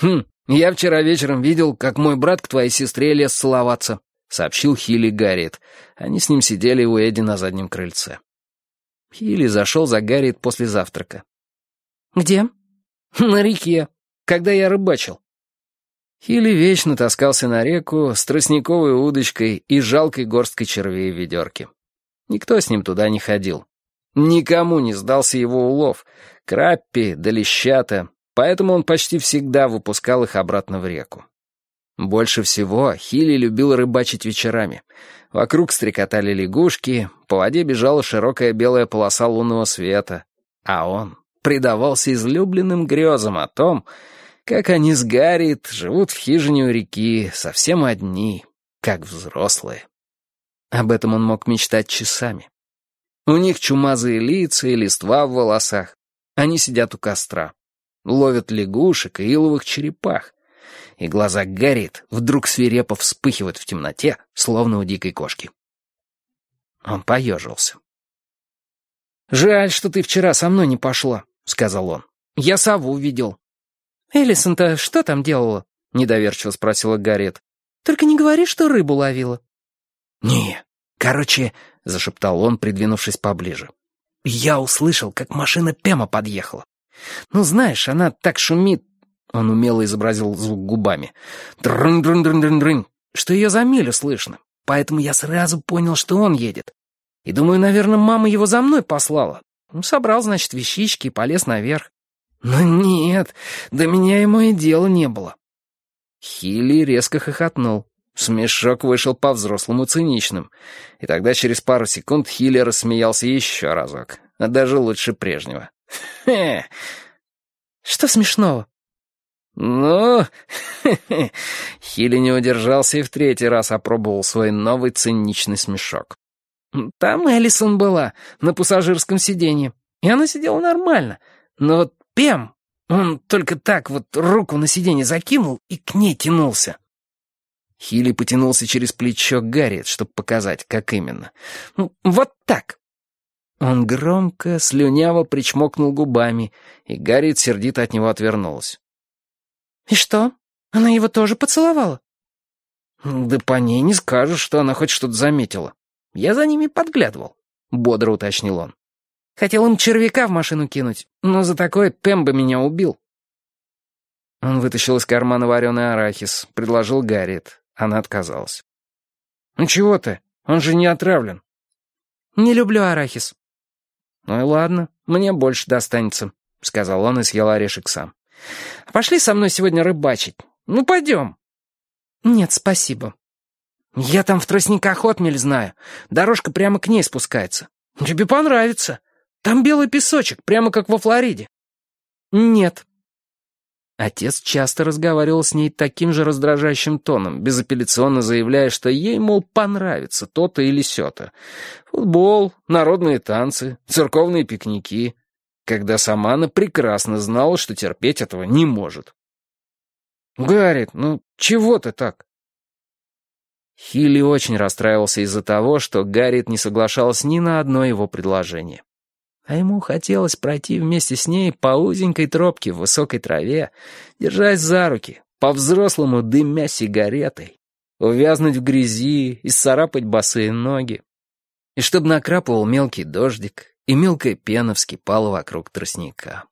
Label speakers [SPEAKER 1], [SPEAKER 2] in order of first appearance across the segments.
[SPEAKER 1] Я вчера вечером видел, как мой брат к твоей сестре лез целоваться», — сообщил Хилли Гарриет. Они с ним сидели у Эдди на заднем крыльце. Хилли зашел за Гарриет после завтрака. «Где?» «На реке, когда я рыбачил». Хилли вечно таскался на реку с тростниковой удочкой и жалкой горсткой червей в ведерке. Никто с ним туда не ходил. Никому не сдался его улов, краппи да лещата, поэтому он почти всегда выпускал их обратно в реку. Больше всего Хилли любил рыбачить вечерами. Вокруг стрекотали лягушки, по воде бежала широкая белая полоса лунного света, а он предавался излюбленным грезам о том, как они с Гарриет живут в хижине у реки, совсем одни, как взрослые. Об этом он мог мечтать часами. У них чумазые лица и листва в волосах. Они сидят у костра, ловят лягушек и иловых черепах. И глаза Гарриет вдруг свирепо вспыхивают в темноте, словно у дикой кошки. Он поежился. «Жаль, что ты вчера со мной не пошла», — сказал он. «Я сову видел». «Элисон-то что там делала?» — недоверчиво спросила Гарриет. «Только не говори, что рыбу ловила». «Не, короче», — зашептал он, придвинувшись поближе. «Я услышал, как машина Пема подъехала. Ну, знаешь, она так шумит...» Он умело изобразил звук губами. «Дрын-дрын-дрын-дрын-дрын», что ее за милю слышно. Поэтому я сразу понял, что он едет. И думаю, наверное, мама его за мной послала. Собрал, значит, вещички и полез наверх. Но нет, до меня ему и дела не было». Хилли резко хохотнул. Смешок вышел по-взрослому циничным. И тогда через пару секунд Хилли рассмеялся еще разок. А даже лучше прежнего. «Хе!» «Что смешного?» «Ну...» Хилли не удержался и в третий раз опробовал свой новый циничный смешок. «Там Элисон была, на пассажирском сиденье. И она сидела нормально. Но вот Пем, он только так вот руку на сиденье закинул и к ней тянулся». Хилли потянулся через плечо Гарриет, чтобы показать, как именно. «Вот так». Он громко, слюняво причмокнул губами, и Гарриет сердито от него отвернулась. «И что? Она его тоже поцеловала?» «Да по ней не скажешь, что она хоть что-то заметила. Я за ними подглядывал», — бодро уточнил он. «Хотел им червяка в машину кинуть, но за такое Пем бы меня убил». Он вытащил из кармана вареный арахис, предложил Гарриет. Она отказалась. «Ну чего ты? Он же не отравлен». «Не люблю арахис». «Ну и ладно, мне больше достанется», — сказал он и съел орешек сам. «Пошли со мной сегодня рыбачить. Ну, пойдем». «Нет, спасибо». «Я там в тростниках отмель знаю. Дорожка прямо к ней спускается. Тебе понравится. Там белый песочек, прямо как во Флориде». «Нет». Отец часто разговаривал с ней таким же раздражающим тоном, безапелляционно заявляя, что ей, мол, понравится то-то или сё-то. Футбол, народные танцы, церковные пикники. Когда сама она прекрасно знала, что терпеть этого не может. «Гарриет, ну чего ты так?» Хилли очень расстраивался из-за того, что Гарриет не соглашалась ни на одно его предложение. А ему хотелось пройти вместе с ней по узенькой тропке в высокой траве, держась за руки, по-взрослому дымя сигаретой, увязнуть в грязи, исцарапать босые ноги. И чтобы накрапывал мелкий дождик, и мелкая пена вскипала вокруг тростника.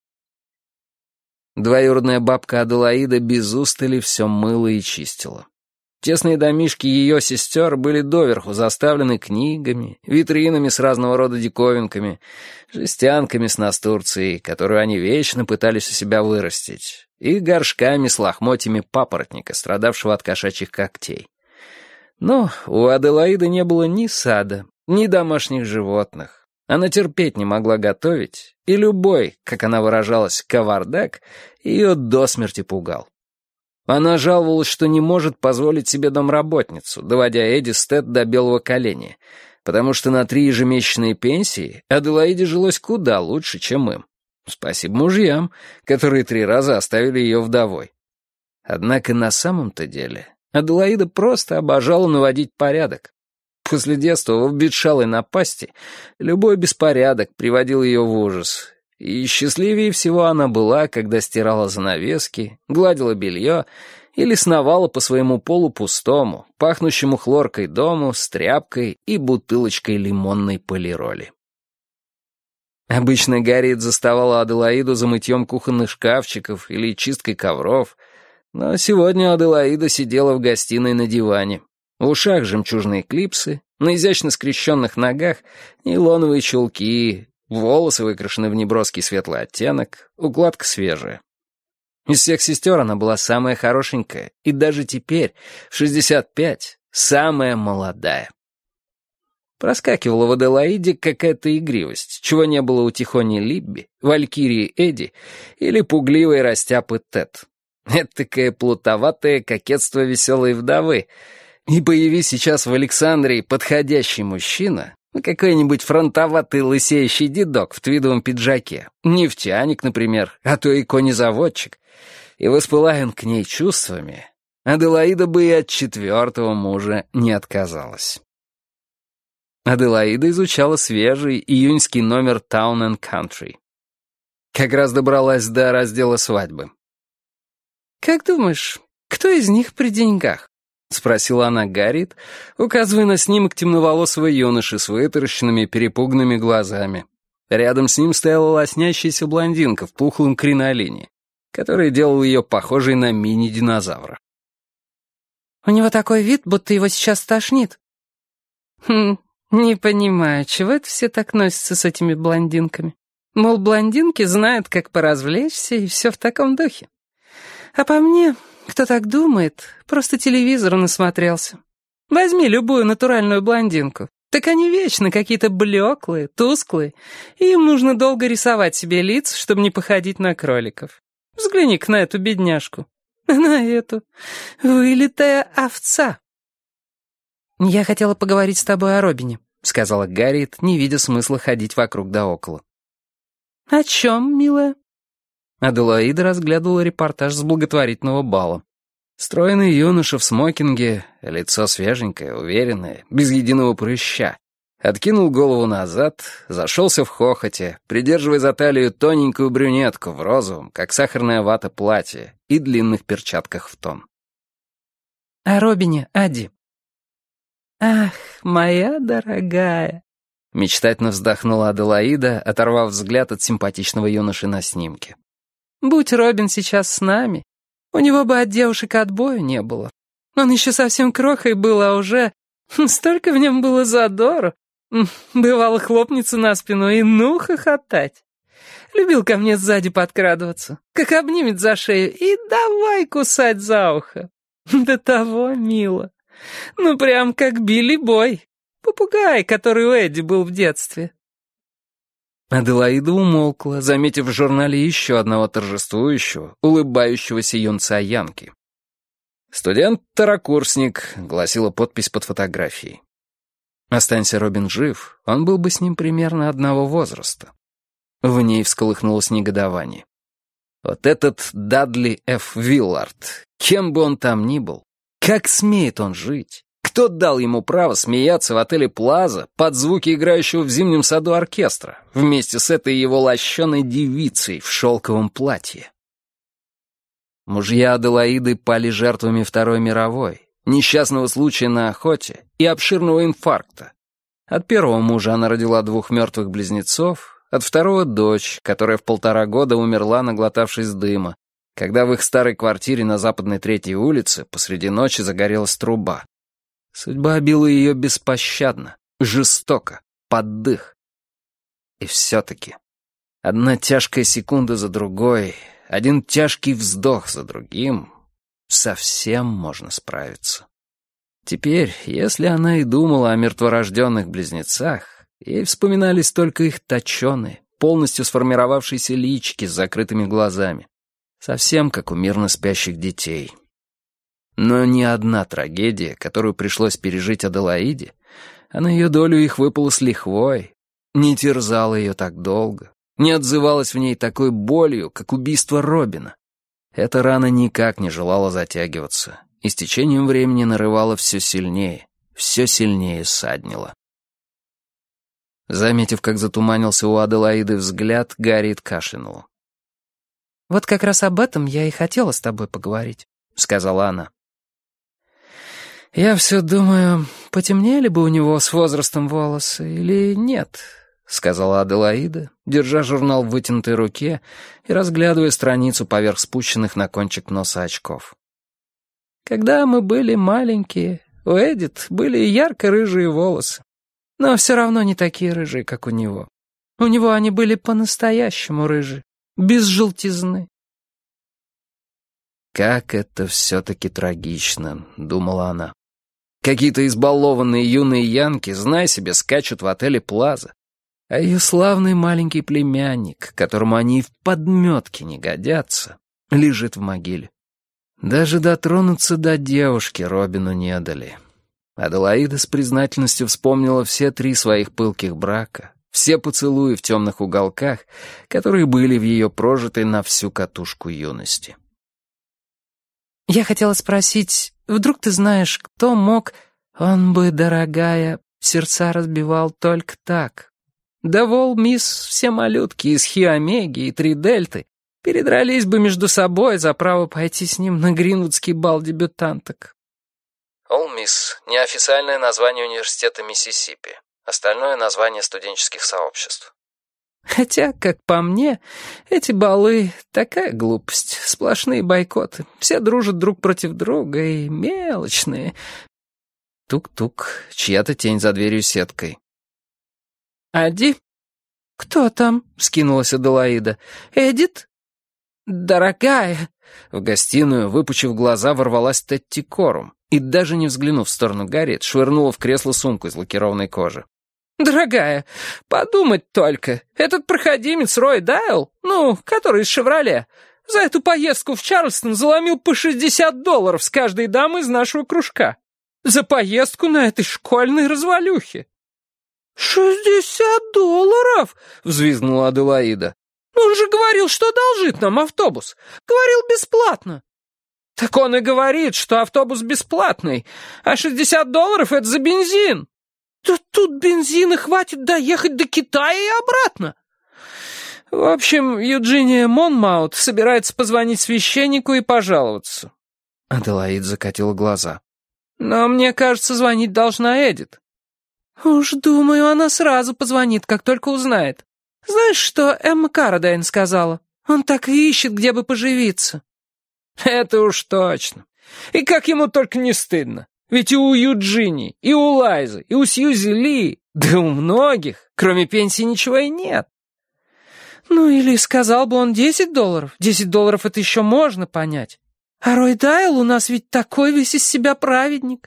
[SPEAKER 1] Двоюродная бабка Аделаида без устали все мыла и чистила. Тесные домишки ее сестер были доверху заставлены книгами, витринами с разного рода диковинками, жестянками с настурцией, которую они вечно пытались у себя вырастить, и горшками с лохмотьями папоротника, страдавшего от кошачьих когтей. Но у Аделаиды не было ни сада, ни домашних животных. Она терпеть не могла готовить, и любой, как она выражалась, кавардак, ее до смерти пугал. Она жаловалась, что не может позволить себе домработницу, доводя Эдди Стэд до белого коленя, потому что на 3 ежемесячные пенсии Аделаиде жилось куда лучше, чем им. Спасибо мужьям, которые 3 раза оставили ее вдовой. Однако на самом-то деле Аделаида просто обожала наводить порядок. После детства в обветшалой напасти любой беспорядок приводил ее в ужас, и счастливее всего она была, когда стирала занавески, гладила белье или сновала по своему полупустому, пахнущему хлоркой дому с тряпкой и бутылочкой лимонной полироли. Обычно Гарриет заставала Аделаиду за мытьем кухонных шкафчиков или чисткой ковров, но сегодня Аделаида сидела в гостиной на диване. В ушах жемчужные клипсы, на изящно скрещенных ногах нейлоновые чулки, волосы выкрашены в неброский светлый оттенок, укладка свежая. Из всех сестер она была самая хорошенькая, и даже теперь, в 65, самая молодая. Проскакивала в Аделаиде какая-то игривость, чего не было у Тихони Либби, Валькирии Эдди или пугливой растяпы Тед. Этакое плутоватое кокетство веселой вдовы. И появись сейчас в Александрии подходящий мужчина, какой-нибудь фронтоватый лысеющий дедок в твидовом пиджаке, нефтяник, например, а то и конезаводчик, и воспылая он к ней чувствами, Аделаида бы и от 4-го мужа не отказалась. Аделаида изучала свежий июньский номер Town and Country. Как раз добралась до раздела свадьбы. «Как думаешь, кто из них при деньгах?» — спросила она Гарриет, указывая на снимок темноволосого юноши с вытаращенными перепуганными глазами. Рядом с ним стояла лоснящаяся блондинка в пухлом кринолине, который делал ее похожей на мини-динозавра. «У него такой вид, будто его сейчас тошнит». «Не понимаю, чего это все так носятся с этими блондинками? Мол, блондинки знают, как поразвлечься, и все в таком духе. А по мне, кто так думает, просто телевизору насмотрелся. Возьми любую натуральную блондинку. Так они вечно какие-то блеклые, тусклые, и им нужно долго рисовать себе лица, чтобы не походить на кроликов. Взгляни-ка на эту бедняжку. На эту. Вылитая овца». «Я хотела поговорить с тобой о Робине», — сказала Гарриет, не видя смысла ходить вокруг да около. «О чем, милая?» Аделаида разглядывала репортаж с благотворительного бала. Стройный юноша в смокинге, лицо свеженькое, уверенное, без единого прыща. Откинул голову назад, зашелся в хохоте, придерживая за талию тоненькую брюнетку в розовом, как сахарная вата, платье и длинных перчатках в тон. «О Робине, Адди». «Ах, моя дорогая!» — мечтательно вздохнула Аделаида, оторвав взгляд от симпатичного юноши на снимке. «Будь Робин сейчас с нами, у него бы от девушек отбоя не было. Он еще совсем крохой был, а уже столько в нем было задору. Бывало, хлопнется на спину и ну хохотать. Любил ко мне сзади подкрадываться, как обнимет за шею и давай кусать за ухо. До того мило. Ну, прям как Билли Бой, попугай, который у Эдди был в детстве». Аделаида умолкла, заметив в журнале еще одного торжествующего, улыбающегося юнца Янки. «Студент-второкурсник», — гласила подпись под фотографией. Останься Робин жив, он был бы с ним примерно одного возраста. В ней всколыхнулось негодование. Вот этот Дадли Ф. Виллард, кем бы он там ни был, как смеет он жить? Кто дал ему право смеяться в отеле «Плаза» под звуки играющего в зимнем саду оркестра вместе с этой его лощеной девицей в шелковом платье? Мужья Аделаиды пали жертвами Второй мировой, несчастного случая на охоте и обширного инфаркта. От первого мужа она родила 2 мертвых близнецов, от второго — дочь, которая в 1,5 года умерла, наглотавшись дыма, когда в их старой квартире на Западной 3-й улице посреди ночи загорелась труба. Судьба била ее беспощадно, жестоко, под дых. И все-таки одна тяжкая секунда за другой, один тяжкий вздох за другим, совсем можно справиться. Теперь, если она и думала о мертворожденных близнецах, ей вспоминались только их точеные, полностью сформировавшиеся личики с закрытыми глазами, совсем как у мирно спящих детей. Но ни одна трагедия, которую пришлось пережить Аделаиде, а на ее долю их выпало с лихвой, не терзала ее так долго, не отзывалась в ней такой болью, как убийство Робина. Эта рана никак не желала затягиваться, и с течением времени нарывала все сильнее саднила. Заметив, как затуманился у Аделаиды взгляд, Гарриет кашлянула.
[SPEAKER 2] «Вот как раз об этом я и хотела с тобой поговорить», — сказала она.
[SPEAKER 1] «Я все думаю, потемнели бы у него с возрастом волосы или нет», — сказала Аделаида, держа журнал в вытянутой руке и разглядывая страницу поверх спущенных на кончик носа очков. «Когда мы были маленькие, у Эдит были ярко-рыжие волосы, но все равно не такие рыжие, как у него. У него они были по-настоящему рыжие, без желтизны». «Как это все-таки трагично», — думала она. «Какие-то избалованные юные янки, знай себе, скачут в отеле «Плаза». А ее славный маленький племянник, которому они и в подметке не годятся, лежит в могиле. Даже дотронуться до девушки Робину не дали». Аделаида с признательностью вспомнила все 3 своих пылких брака, все поцелуи в темных уголках, которые были в ее прожитой на всю катушку юности.
[SPEAKER 2] «Я хотела спросить, вдруг ты знаешь, кто мог...» «Он бы, дорогая, сердца разбивал только так. Да, мисс, все малютки из Хи-Омеги и 3 Дельты передрались бы между собой за право пойти с ним на Гринвудский бал дебютанток».
[SPEAKER 1] Мисс — неофициальное название университета Миссисипи. Остальное — название студенческих сообществ.
[SPEAKER 2] Хотя, как по мне, эти балы — такая глупость, сплошные бойкоты. Все дружат друг против друга и мелочные.
[SPEAKER 1] Тук-тук, чья-то тень за дверью сеткой.
[SPEAKER 2] «Адди?» «Кто там?» — вскинулась Аделаида. «Эдит?» «Дорогая!»
[SPEAKER 1] В гостиную, выпучив глаза, ворвалась Тетти Корум и, даже не взглянув в сторону Гарриет, швырнула в кресло сумку из лакированной кожи.
[SPEAKER 2] «Дорогая, подумать только, этот проходимец Рой Дайл, который из «Шевроле», за эту поездку в Чарльстон заломил по $60 с каждой дамы из нашего кружка. За поездку на этой школьной развалюхе». $60? — взвизгнула Аделаида. «Он же говорил, что одолжит нам автобус. Говорил бесплатно». «Так он и говорит, что автобус бесплатный, а $60 — это за бензин. Да тут бензина хватит доехать до Китая и обратно». В общем, Юджиния Монмаут собирается позвонить священнику и пожаловаться.
[SPEAKER 1] Аделаида закатила глаза.
[SPEAKER 2] «Но мне кажется, звонить должна Эдит». «Уж думаю, она сразу позвонит, как только узнает. Знаешь, что Эмма Каррадайн сказала? Он так и ищет, где бы поживиться». «Это уж точно. И как ему только не стыдно. Ведь и у Юджини, и у Лайзы, и у Сьюзи Ли, да у многих, кроме пенсии, ничего и нет». «Ну или сказал бы он $10. $10 это еще можно понять. А Рой Дайл у нас ведь такой весь из себя праведник.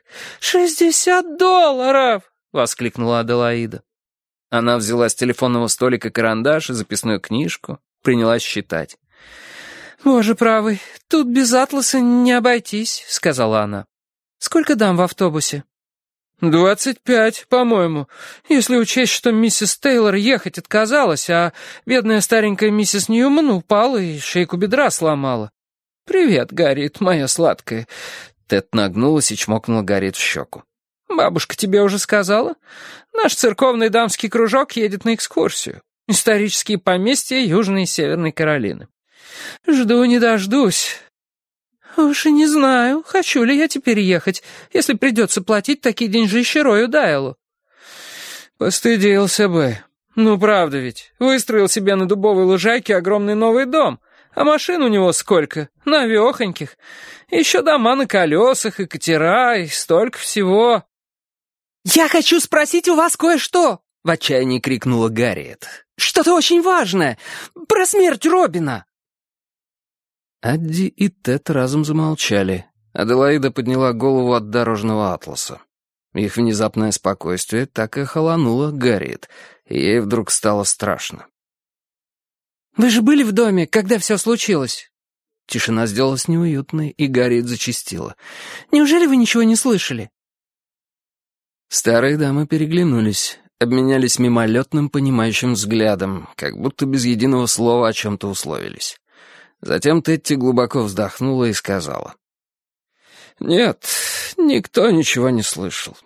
[SPEAKER 2] $60! — воскликнула Аделаида.
[SPEAKER 1] Она взяла с телефонного столика карандаш и записную книжку, принялась считать.
[SPEAKER 2] «Боже правый, тут без атласа не обойтись», — сказала она. «Сколько дам в автобусе?» 25, по-моему, если учесть, что миссис Тейлор ехать отказалась, а бедная старенькая миссис Ньюман упала и шейку бедра сломала. Привет, Гарриет, моя сладкая».
[SPEAKER 1] Тед нагнулась и чмокнула Гарриет в щеку.
[SPEAKER 2] «Бабушка тебе уже сказала? Наш церковный дамский кружок едет на экскурсию. Исторические поместья Южной и Северной Каролины. Жду не дождусь. Уж и не знаю, хочу ли я теперь ехать, если придется платить такие деньжища Рою Дайлу».
[SPEAKER 1] «Постыдился бы.
[SPEAKER 2] Ну, правда ведь. Выстроил себе на дубовой лужайке огромный новый дом. А машин у него сколько? Навехоньких. Еще дома на колесах, и катера, и столько всего». «Я хочу спросить у вас кое-что!» — в отчаянии крикнула Гарриет. «Что-то очень важное. Про смерть Робина».
[SPEAKER 1] Адди и Тед разом замолчали. Аделаида подняла голову от дорожного атласа. Их внезапное спокойствие так и охолонуло Гарриет, и ей вдруг стало страшно.
[SPEAKER 2] «Вы же были в доме, когда все случилось?»
[SPEAKER 1] Тишина сделалась неуютной, и Гарриет зачастила.
[SPEAKER 2] «Неужели вы ничего не слышали?»
[SPEAKER 1] Старые дамы переглянулись, обменялись мимолетным понимающим взглядом, как будто без единого слова о чем-то условились. Затем Тетти глубоко вздохнула и сказала. «Нет, никто ничего не слышал.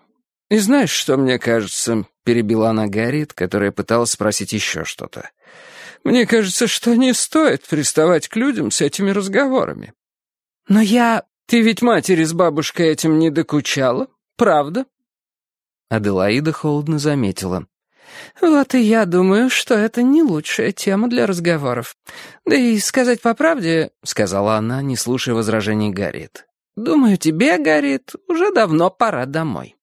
[SPEAKER 1] «И знаешь, что мне кажется?» — перебила она Гарриет, которая пыталась спросить еще что-то. «Мне кажется, что не стоит приставать к людям с этими разговорами».
[SPEAKER 2] «Но я...»
[SPEAKER 1] «Ты ведь матери с бабушкой этим не докучала, правда?» Аделаида холодно заметила.
[SPEAKER 2] «Вот и я думаю, что это не лучшая тема для разговоров. Да и сказать по правде, — сказала она, не слушая возражений Гарриет, — думаю, тебе, Гарриет, уже давно пора домой».